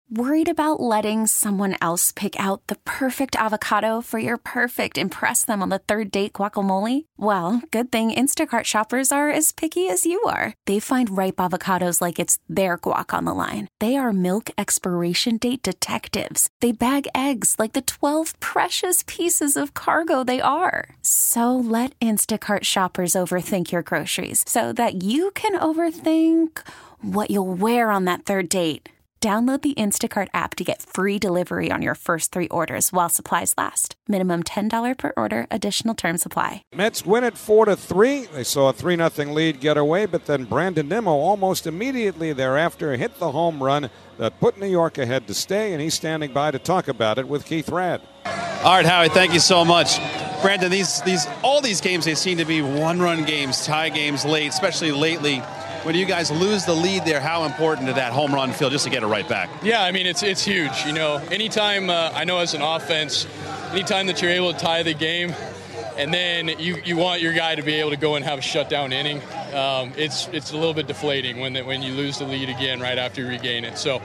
Worried about letting someone else pick out the perfect avocado for your perfect impress them on the third date guacamole? Well, good thing Instacart shoppers are as picky as you are. They find ripe avocados like it's their guac on the line. They are milk expiration date detectives. They bag eggs like the 12 precious pieces of cargo they are. So let Instacart shoppers overthink your groceries so that you can overthink what you'll wear on that third date. Download the Instacart app to get free delivery on your first 3 orders while supplies last. Minimum $10 per order. Additional terms apply. Mets win it 4-3. They saw a 3-0 lead get away, but then Brandon Nimmo almost immediately thereafter hit the home run that put New York ahead to stay, and he's standing by to talk about it with Keith Radd. All right, Howie, thank you so much. Brandon, all these games, they seem to be one-run games, tie games late, especially lately. When you guys lose the lead there, how important did that home run feel just to get it right back? Yeah, I mean, it's huge. You know, anytime, I know as an offense, anytime that you're able to tie the game, and then you want your guy to be able to go and have a shutdown inning, it's a little bit deflating when you lose the lead again right after you regain it. So,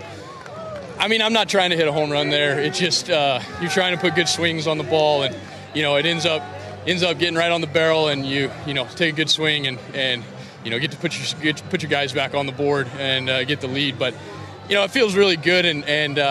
I mean, I'm not trying to hit a home run there. It's just you're trying to put good swings on the ball, and, you know, it ends up getting right on the barrel, and you take a good swing and get to put your guys back on the board and get the lead. But, you know, it feels really good, and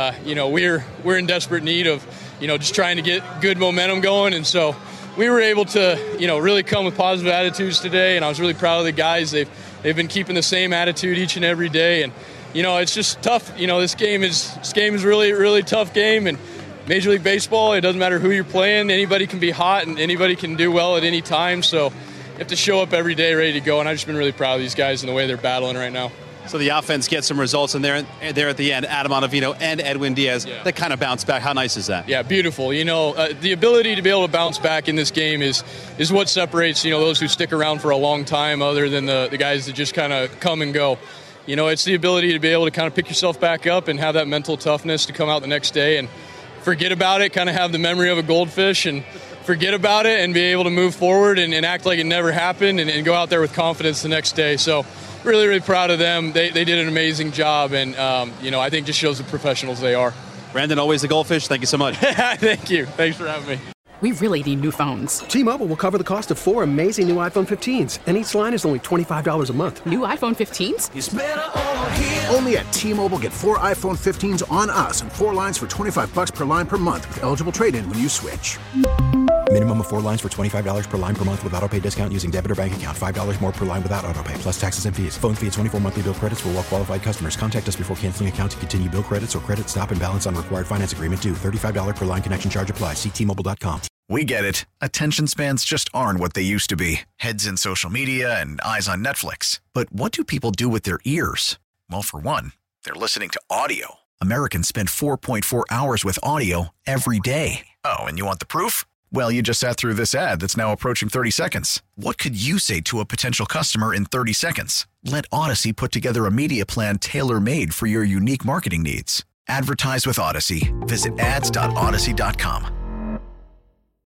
we're in desperate need of, just trying to get good momentum going. And so we were able to, really come with positive attitudes today, and I was really proud of the guys. They've been keeping the same attitude each and every day, and, it's just tough. This game is really, really tough game, and Major League Baseball, it doesn't matter who you're playing. Anybody can be hot, and anybody can do well at any time. So you have to show up every day ready to go, and I've just been really proud of these guys and the way they're battling right now. So the offense gets some results, and there at the end, Adam Ottavino and Edwin Diaz, they kind of bounce back. How nice is that? Yeah, beautiful. The ability to be able to bounce back in this game is what separates, those who stick around for a long time other than the guys that just kind of come and go. It's the ability to be able to kind of pick yourself back up and have that mental toughness to come out the next day and forget about it, kind of have the memory of a goldfish and forget about it and be able to move forward and act like it never happened and go out there with confidence the next day. So really, really proud of them. They did an amazing job, and, I think just shows the professionals they are. Brandon, always the goldfish. Thank you so much. Thank you. Thanks for having me. We really need new phones. T-Mobile will cover the cost of 4 amazing new iPhone 15s, and each line is only $25 a month. New iPhone 15s? It's better over here. Only at T-Mobile, get 4 iPhone 15s on us and 4 lines for $25 per line per month with eligible trade-in when you switch. Minimum of 4 lines for $25 per line per month with autopay discount using debit or bank account. $5 more per line without autopay, plus taxes and fees. Phone fee at 24 monthly bill credits for well-qualified customers. Contact us before canceling account to continue bill credits or credit stop and balance on required finance agreement due. $35 per line connection charge applies. See T-Mobile.com. We get it. Attention spans just aren't what they used to be. Heads in social media and eyes on Netflix. But what do people do with their ears? Well, for one, they're listening to audio. Americans spend 4.4 hours with audio every day. Oh, and you want the proof? Well, you just sat through this ad that's now approaching 30 seconds. What could you say to a potential customer in 30 seconds? Let Odyssey put together a media plan tailor-made for your unique marketing needs. Advertise with Odyssey. Visit ads.odyssey.com.